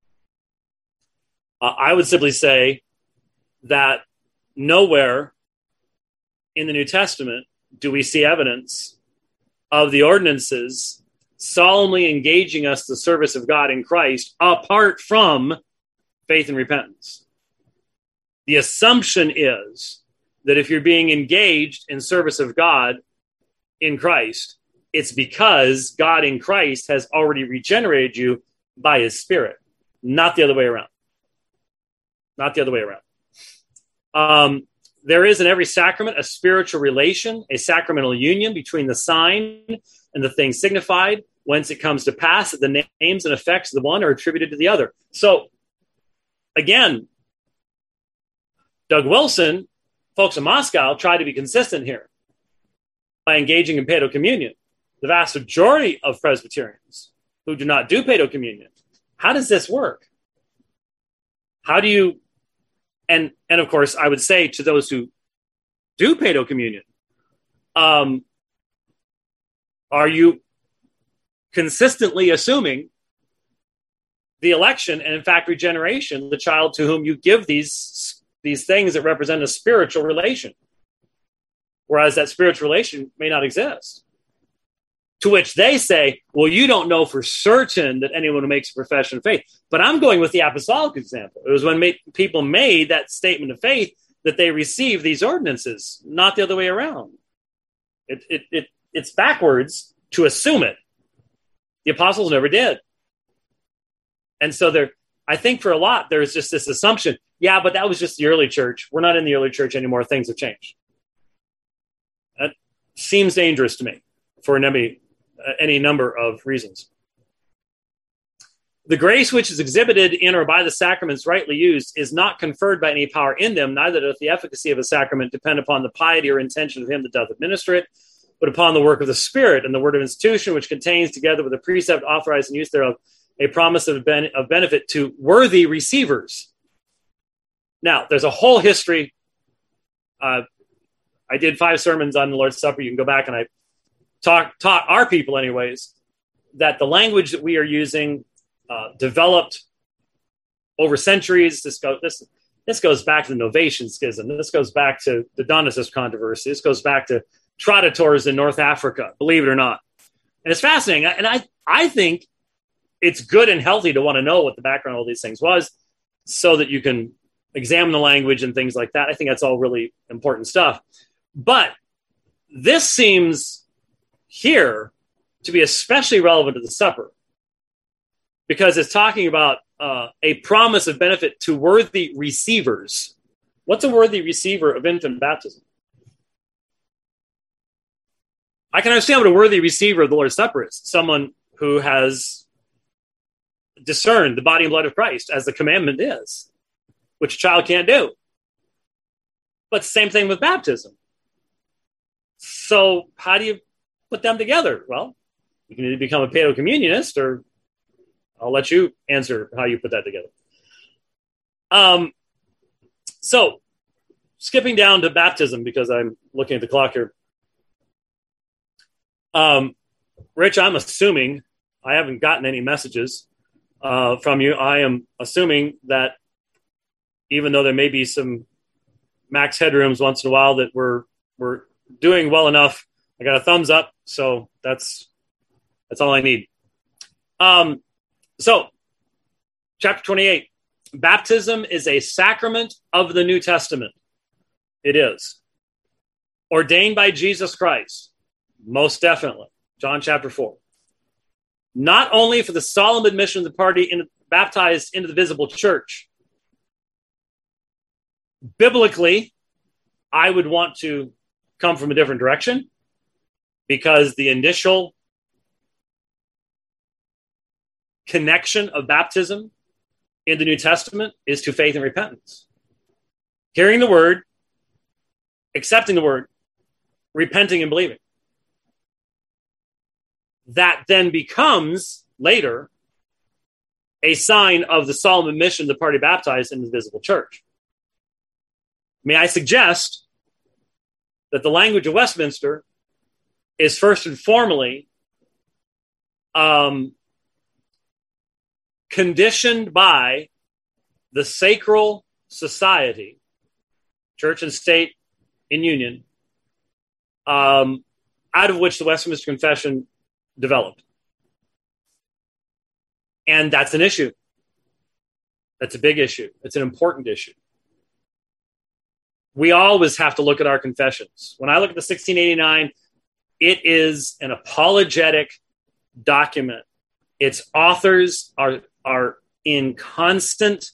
I would simply say that nowhere in the New Testament do we see evidence of the ordinances solemnly engaging us to the service of God in Christ apart from faith and repentance. The assumption is that if you're being engaged in service of God in Christ, it's because God in Christ has already regenerated you by his Spirit, not the other way around. Not the other way around. There is in every sacrament a spiritual relation, a sacramental union between the sign and the thing signified, whence it comes to pass that the names and effects of the one are attributed to the other. So, again, Doug Wilson, folks in Moscow, try to be consistent here by engaging in Paedo communion. The vast majority of Presbyterians who do not do Paedo communion, how does this work? How do you, and of course, I would say to those who do Paedo communion, are you consistently assuming the election and, in fact, regeneration, the child to whom you give these things that represent a spiritual relation, whereas that spiritual relation may not exist? To which they say, well, you don't know for certain that anyone who makes a profession of faith. But I'm going with the apostolic example. It was when people made that statement of faith that they received these ordinances, not the other way around. It's backwards to assume it. The apostles never did. And so I think for a lot, there's just this assumption, yeah, but that was just the early church. We're not in the early church anymore. Things have changed. That seems dangerous to me for any number of reasons. The grace which is exhibited in or by the sacraments rightly used is not conferred by any power in them, neither doth the efficacy of a sacrament depend upon the piety or intention of him that doth administer it, but upon the work of the Spirit and the word of institution, which contains, together with the precept authorized and use thereof, a promise of benefit to worthy receivers. Now, there's a whole history. I did 5 sermons on the Lord's Supper. You can go back and I taught our people anyways, that the language that we are using developed over centuries. This goes back to the Novatian Schism. This goes back to the Donicist controversy. This goes back to traditors in North Africa, believe it or not. And it's fascinating. And I think it's good and healthy to want to know what the background of all these things was so that you can examine the language and things like that. I think that's all really important stuff. But this seems here to be especially relevant to the supper because it's talking about a promise of benefit to worthy receivers. What's a worthy receiver of infant baptism? I can understand what a worthy receiver of the Lord's Supper is. Someone who has discerned the body and blood of Christ as the commandment is, which a child can't do. But same thing with baptism. So how do you put them together? Well, you can either become a paedo-communionist, or I'll let you answer how you put that together. So skipping down to baptism, because I'm looking at the clock here. Rich, I'm assuming, I haven't gotten any messages from you. I am assuming that even though there may be some max headrooms once in a while, that we're doing well enough. I got a thumbs up, so that's all I need. So, chapter 28, baptism is a sacrament of the New Testament. It is. Ordained by Jesus Christ, most definitely. John chapter 4. Not only for the solemn admission of the party baptized into the visible church. Biblically, I would want to come from a different direction because the initial connection of baptism in the New Testament is to faith and repentance. Hearing the word, accepting the word, repenting and believing. That then becomes later a sign of the solemn admission of the party baptized in the visible church. May I suggest that the language of Westminster is first and foremost conditioned by the sacral society, church and state in union, out of which the Westminster Confession developed. And that's an issue. That's a big issue. It's an important issue. We always have to look at our confessions. When I look at the 1689, it is an apologetic document. Its authors are in constant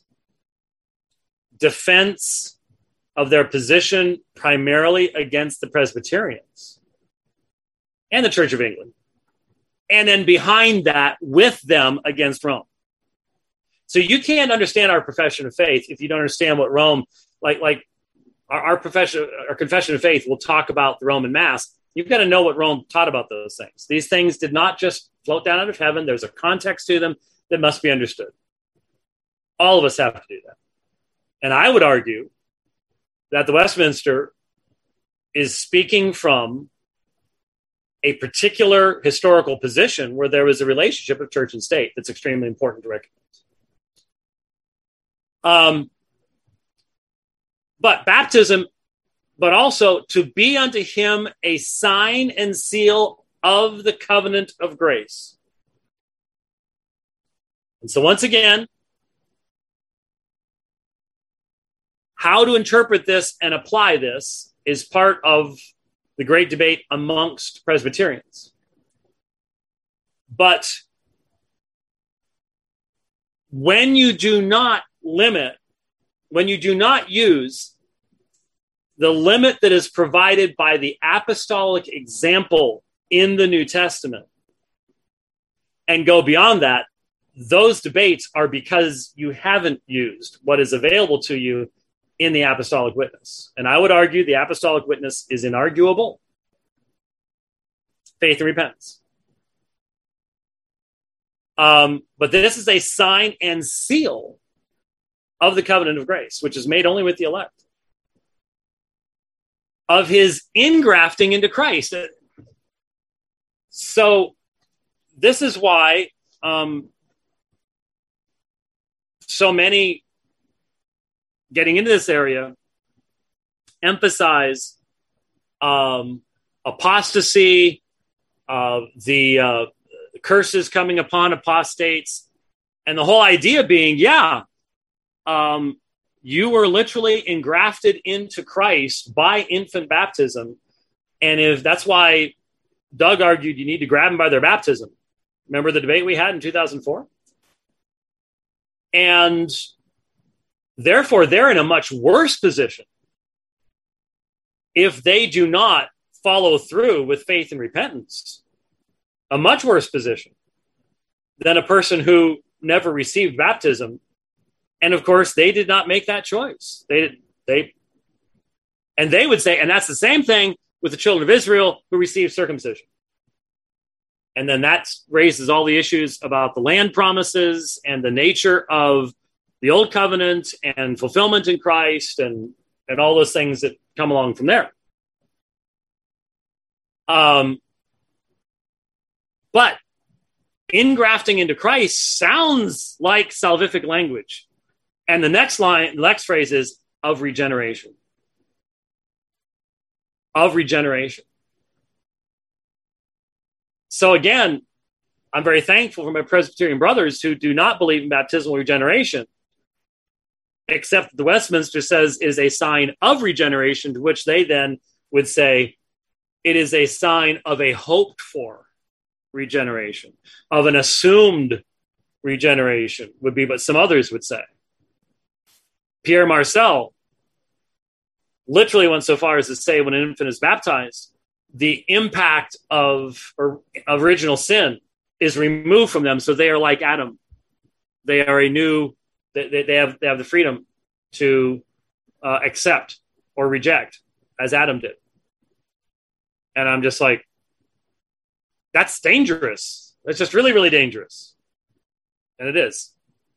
defense of their position, primarily against the Presbyterians and the Church of England. And then behind that, with them, against Rome. So you can't understand our profession of faith if you don't understand what Rome, like our confession of faith will talk about the Roman Mass. You've got to know what Rome taught about those things. These things did not just float down out of heaven. There's a context to them that must be understood. All of us have to do that. And I would argue that the Westminster is speaking from a particular historical position where there was a relationship of church and state that's extremely important to recognize. But baptism, but also to be unto him a sign and seal of the covenant of grace. And so once again, how to interpret this and apply this is part of the great debate amongst Presbyterians. But when you do not use the limit that is provided by the apostolic example in the New Testament and go beyond that, those debates are because you haven't used what is available to you in the apostolic witness. And I would argue the apostolic witness is inarguable. faith and repentance. But this is a sign and seal of the covenant of grace, which is made only with the elect, of his ingrafting into Christ. So this is why so many getting into this area emphasize apostasy, the curses coming upon apostates, and the whole idea being, you were literally engrafted into Christ by infant baptism. And if that's why Doug argued you need to grab them by their baptism. Remember the debate we had in 2004? And therefore, they're in a much worse position if they do not follow through with faith and repentance. A much worse position than a person who never received baptism. And of course, they did not make that choice. They would say, and that's the same thing with the children of Israel who received circumcision. And then that raises all the issues about the land promises and the nature of the old covenant and fulfillment in Christ and all those things that come along from there. But ingrafting into Christ sounds like salvific language. And the next phrase is of regeneration. Of regeneration. So again, I'm very thankful for my Presbyterian brothers who do not believe in baptismal regeneration, except that the Westminster says is a sign of regeneration, to which they then would say it is a sign of a hoped for regeneration, of an assumed regeneration would be what some others would say. Pierre Marcel literally went so far as to say when an infant is baptized, the impact of original sin is removed from them. So they are like Adam. They are they have the freedom to accept or reject as Adam did. And I'm just like, that's dangerous. It's just really, really dangerous. And it is.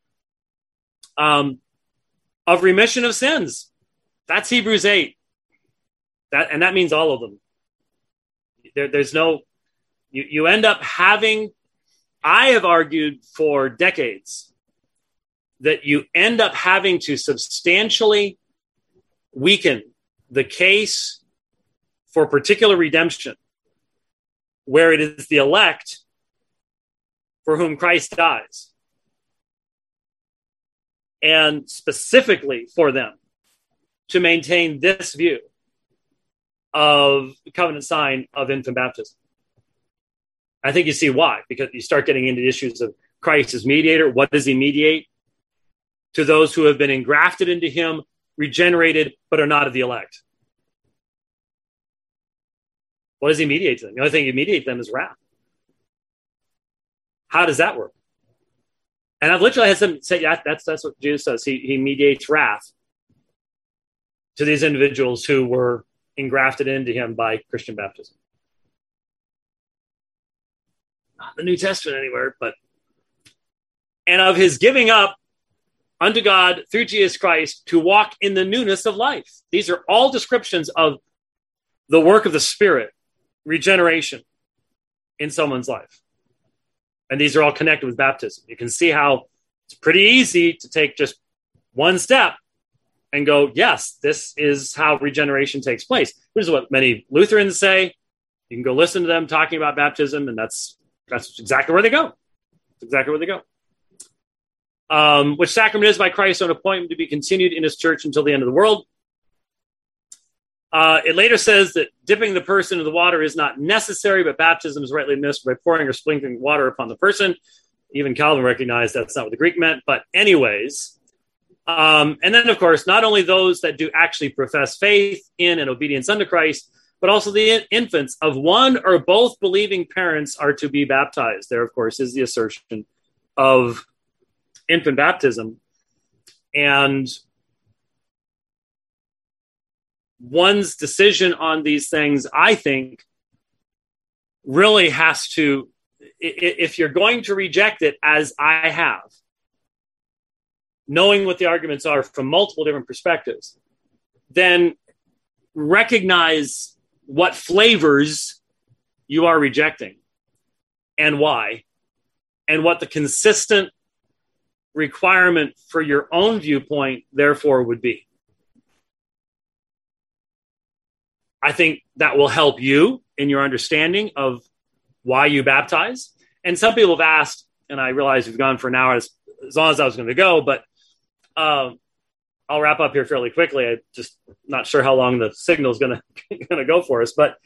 Of remission of sins. That's Hebrews 8. That means all of them. There's no, you end up having, I have argued for decades that you end up having to substantially weaken the case for particular redemption, where it is the elect for whom Christ dies, and specifically for them to maintain this view of the covenant sign of infant baptism. I think you see why, because you start getting into issues of Christ as mediator. What does he mediate? To those who have been engrafted into him, regenerated, but are not of the elect. What does he mediate to them? The only thing he mediates them is wrath. How does that work? And I've literally had some say, yeah, that's what Jesus does. He mediates wrath to these individuals who were engrafted into him by Christian baptism. Not in the New Testament anywhere, but and of his giving up unto God through Jesus Christ to walk in the newness of life. These are all descriptions of the work of the Spirit, regeneration in someone's life. And these are all connected with baptism. You can see how it's pretty easy to take just one step and go, yes, this is how regeneration takes place. This is what many Lutherans say. You can go listen to them talking about baptism, and that's exactly where they go. That's exactly where they go. Which sacrament is by Christ's own appointment to be continued in his church until the end of the world. It later says that dipping the person in the water is not necessary, but baptism is rightly administered by pouring or sprinkling water upon the person. Even Calvin recognized that's not what the Greek meant. But anyways, and then, of course, not only those that do actually profess faith in and obedience unto Christ, but also the infants of one or both believing parents are to be baptized. There, of course, is the assertion of infant baptism. And one's decision on these things, I think, really has to, if you're going to reject it as I have, knowing what the arguments are from multiple different perspectives, then recognize what flavors you are rejecting and why, and what the consistent requirement for your own viewpoint, therefore, would be. I think that will help you in your understanding of why you baptize. And some people have asked, and I realize we've gone for an hour as long as I was going to go, but I'll wrap up here fairly quickly. I'm just not sure how long the signal is going to go for us. But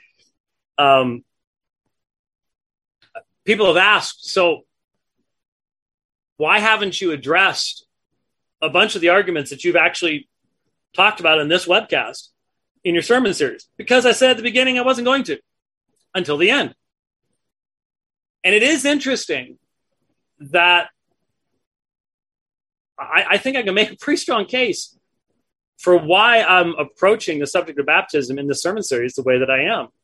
people have asked, so why haven't you addressed a bunch of the arguments that you've actually talked about in this webcast in your sermon series? Because I said at the beginning I wasn't going to until the end. And it is interesting that I think I can make a pretty strong case for why I'm approaching the subject of baptism in the sermon series the way that I am.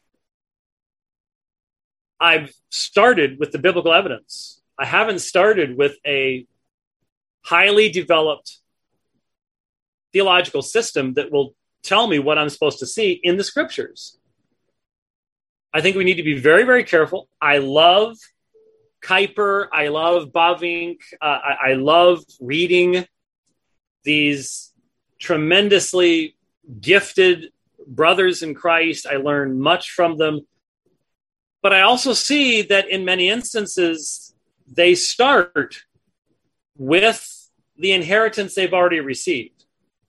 I've started with the biblical evidence. I haven't started with a highly developed theological system that will tell me what I'm supposed to see in the scriptures. I think we need to be very, very careful. I love Kuyper. I love Bavinck. I love reading these tremendously gifted brothers in Christ. I learn much from them. But I also see that in many instances, they start with the inheritance they've already received.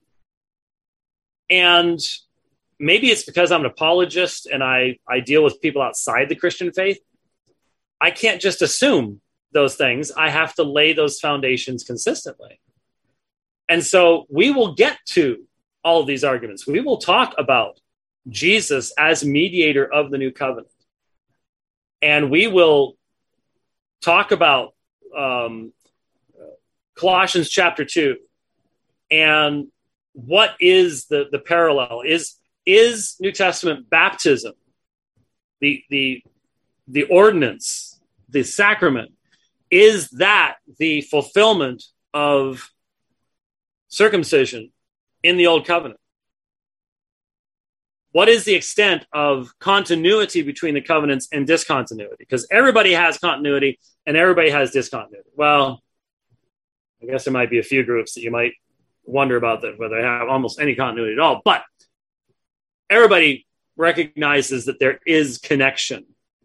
And maybe it's because I'm an apologist and I deal with people outside the Christian faith. I can't just assume those things. I have to lay those foundations consistently. And so we will get to all of these arguments. We will talk about Jesus as mediator of the new covenant. And we will talk about Colossians chapter 2 and what is the parallel? Is New Testament baptism, the ordinance, the sacrament, is that the fulfillment of circumcision in the Old Covenant? What is the extent of continuity between the covenants and discontinuity? Because everybody has continuity and everybody has discontinuity. Well, I guess there might be a few groups that you might wonder about that, whether they have almost any continuity at all. But everybody recognizes that there is connection.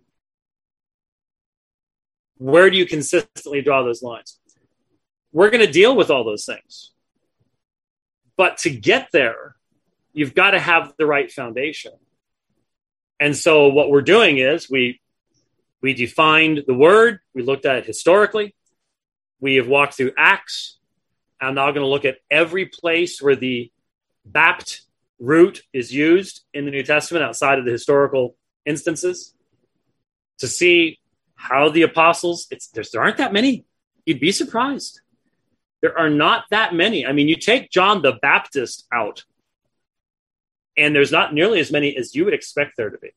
Where do you consistently draw those lines? We're going to deal with all those things. But to get there, you've got to have the right foundation. And so what we're doing is we defined the word. We looked at it historically. We have walked through Acts. I'm now going to look at every place where the bapt root is used in the New Testament outside of the historical instances to see how the apostles, there aren't that many. You'd be surprised. There are not that many. I mean, you take John the Baptist out, and there's not nearly as many as you would expect there to be.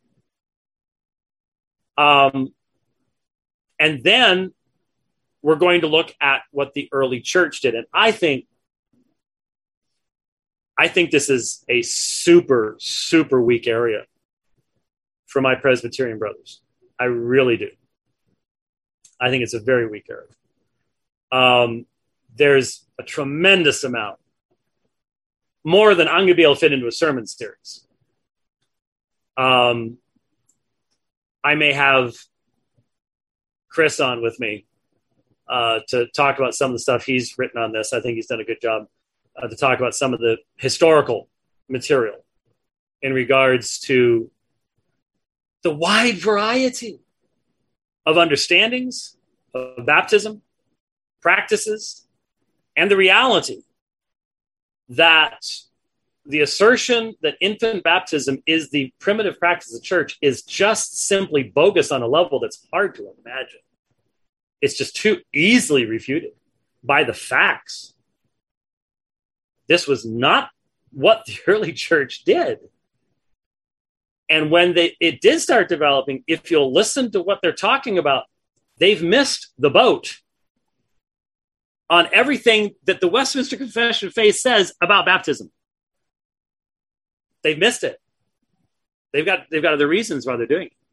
And then we're going to look at what the early church did. And I think this is a super, super weak area for my Presbyterian brothers. I really do. I think it's a very weak area. There's a tremendous amount, more than I'm going to be able to fit into a sermon series. I may have Chris on with me to talk about some of the stuff he's written on this. I think he's done a good job to talk about some of the historical material in regards to the wide variety of understandings of baptism, practices, and the reality that the assertion that infant baptism is the primitive practice of the church is just simply bogus on a level that's hard to imagine. It's just too easily refuted by the facts. This was not what the early church did. And when it did start developing, if you'll listen to what they're talking about, they've missed the boat on everything that the Westminster Confession of Faith says about baptism. They've missed it. They've got other reasons why they're doing it.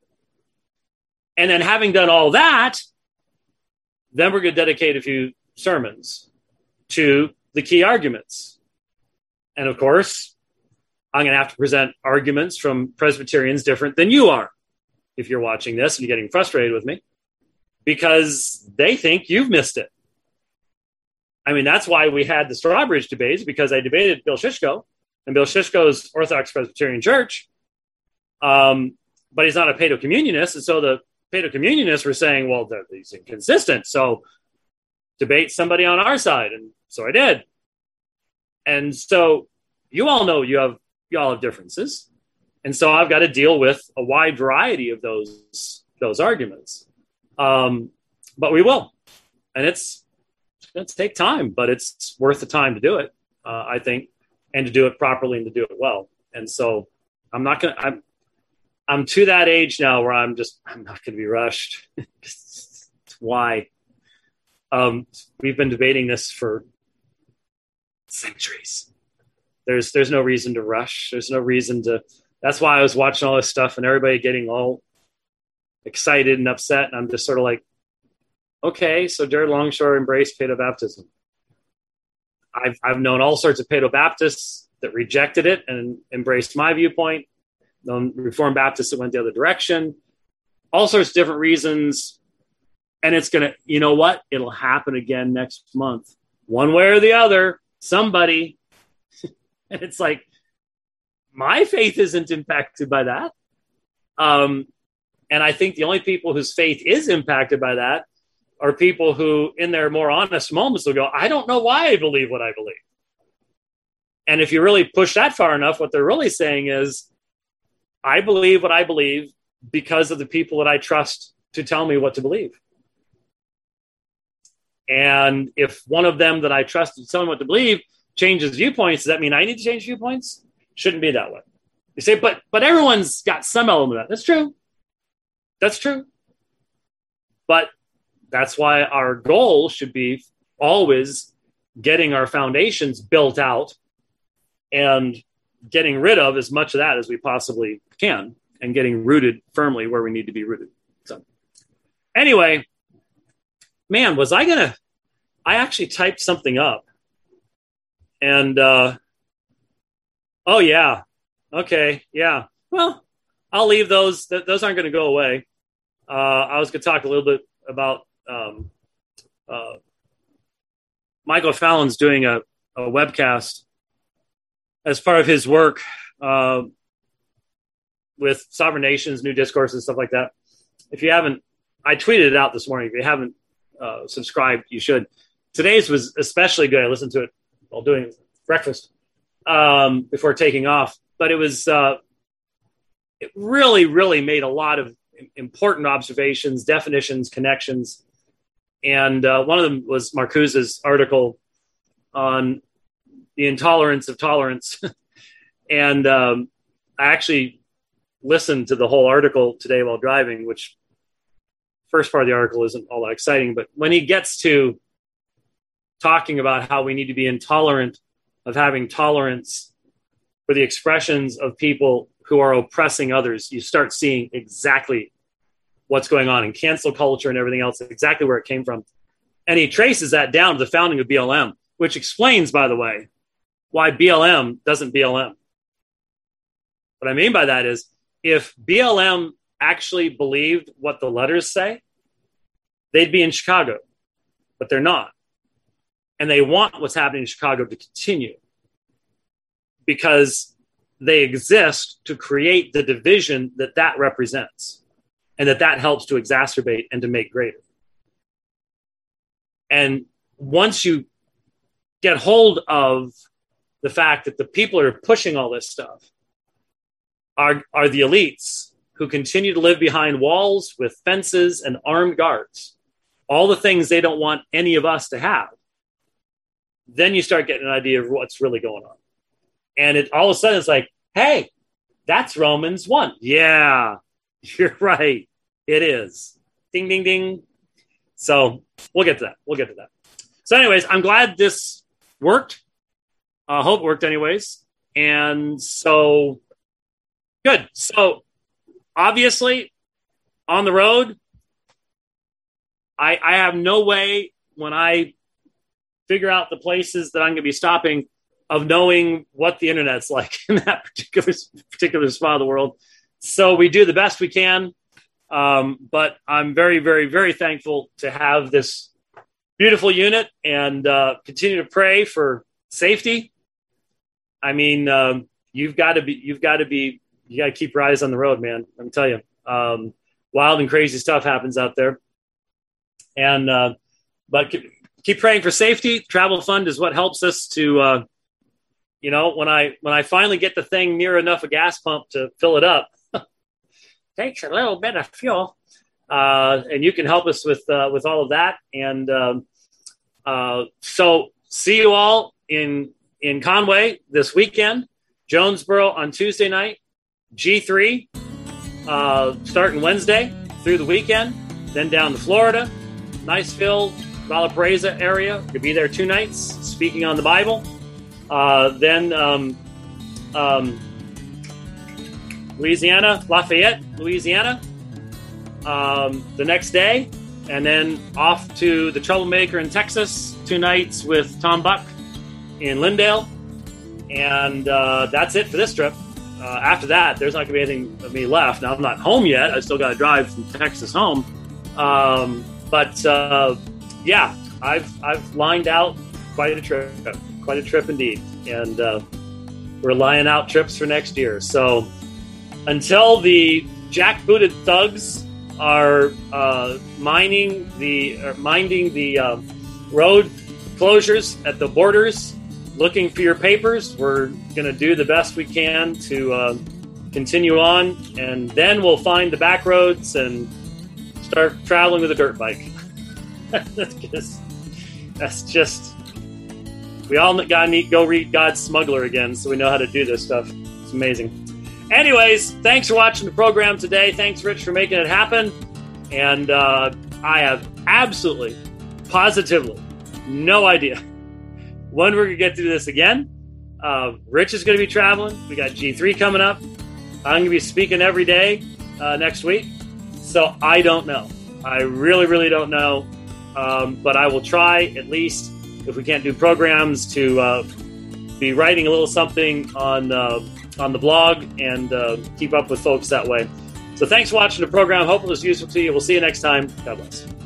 And then having done all that, then we're going to dedicate a few sermons to the key arguments. And of course, I'm going to have to present arguments from Presbyterians different than you are if you're watching this and you're getting frustrated with me, because they think you've missed it. I mean, that's why we had the Strawbridge debates, because I debated Bill Shishko, and Bill Shishko's Orthodox Presbyterian Church, but he's not a paedo-communionist, and so the paedo-communionists were saying, well, he's inconsistent, so debate somebody on our side, and so I did. And so you all know you all have differences, and so I've got to deal with a wide variety of those arguments. But we will, and it's going to take time, but it's worth the time to do it, I think, and to do it properly and to do it well. And so I'm to that age now where I'm not going to be rushed. Why? We've been debating this for centuries. There's no reason to rush. There's no reason to. That's why I was watching all this stuff and everybody getting all excited and upset. And I'm just sort of like, okay, so Jared Longshore embraced paedobaptism. I've known all sorts of paedobaptists that rejected it and embraced my viewpoint. Known Reformed Baptists that went the other direction. All sorts of different reasons. And it's going to, you know what? It'll happen again next month. One way or the other, somebody. And it's like, my faith isn't impacted by that. And I think the only people whose faith is impacted by that are people who, in their more honest moments, will go, I don't know why I believe what I believe. And if you really push that far enough, what they're really saying is, I believe what I believe because of the people that I trust to tell me what to believe. And if one of them that I trust to tell me what to believe changes viewpoints, does that mean I need to change viewpoints? Shouldn't be that way. You say, but everyone's got some element of that. That's true. That's true. But that's why our goal should be always getting our foundations built out and getting rid of as much of that as we possibly can and getting rooted firmly where we need to be rooted. So anyway, man, I actually typed something up and, oh yeah. Okay. Yeah. Well, I'll leave those. Those aren't going to go away. I was going to talk a little bit about, Michael Fallon's doing a webcast as part of his work with Sovereign Nations, New Discourses, stuff like that. If you haven't, I tweeted it out this morning. If you haven't subscribed, you should. Today's was especially good. I listened to it while doing breakfast before taking off. But it was, it really, really made a lot of important observations, definitions, connections. And one of them was Marcuse's article on the intolerance of tolerance. And I actually listened to the whole article today while driving, which first part of the article isn't all that exciting. But when he gets to talking about how we need to be intolerant of having tolerance for the expressions of people who are oppressing others, you start seeing exactly what's going on in cancel culture and everything else, exactly where it came from. And he traces that down to the founding of BLM, which explains, by the way, why BLM doesn't BLM. What I mean by that is, if BLM actually believed what the letters say, they'd be in Chicago, but they're not. And they want what's happening in Chicago to continue because they exist to create the division that represents and that helps to exacerbate and to make greater. And once you get hold of the fact that the people who are pushing all this stuff are the elites who continue to live behind walls with fences and armed guards, all the things they don't want any of us to have, then you start getting an idea of what's really going on. And it all of a sudden it's like, hey, That's Romans 1. Yeah, you're right. It is. Ding, ding, ding. So we'll get to that. So anyways, I'm glad this worked. I hope it worked anyways. And so good. So obviously on the road, I have no way when I figure out the places that I'm going to be stopping of knowing what the internet's like in that particular spot of the world. So we do the best we can. But I'm very, very, very thankful to have this beautiful unit and continue to pray for safety. I mean, you got to keep your eyes on the road, man. Let me tell you, wild and crazy stuff happens out there. And, but keep praying for safety. Travel Fund is what helps us to, when I finally get the thing near enough a gas pump to fill it up, takes a little bit of fuel, and you can help us with all of that. And so see you all in Conway this weekend, Jonesboro on Tuesday night, G3 starting Wednesday through the weekend, then down to Florida, Niceville, Valparaiso area. You'll be there 2 nights speaking on the Bible. Then Louisiana, Lafayette, Louisiana, the next day, and then off to the Troublemaker in Texas, 2 nights with Tom Buck in Lindale, and that's it for this trip. After that, there's not going to be anything of me left. Now, I'm not home yet. I still got to drive from Texas home, but yeah, I've lined out quite a trip indeed, and we're lining out trips for next year. So until the jackbooted thugs are minding the road closures at the borders, looking for your papers, we're going to do the best we can to continue on, and then we'll find the back roads and start traveling with a dirt bike. That's just we all got to go read God's Smuggler again so we know how to do this stuff. It's amazing. Anyways, thanks for watching the program today. Thanks, Rich, for making it happen. And I have absolutely, positively no idea when we're going to get through this again. Rich is going to be traveling. We got G3 coming up. I'm going to be speaking every day next week. So I don't know. I really, really don't know. But I will try, at least, if we can't do programs, to be writing a little something on the blog and keep up with folks that way. So thanks for watching the program. Hope it was useful to you. We'll see you next time. God bless.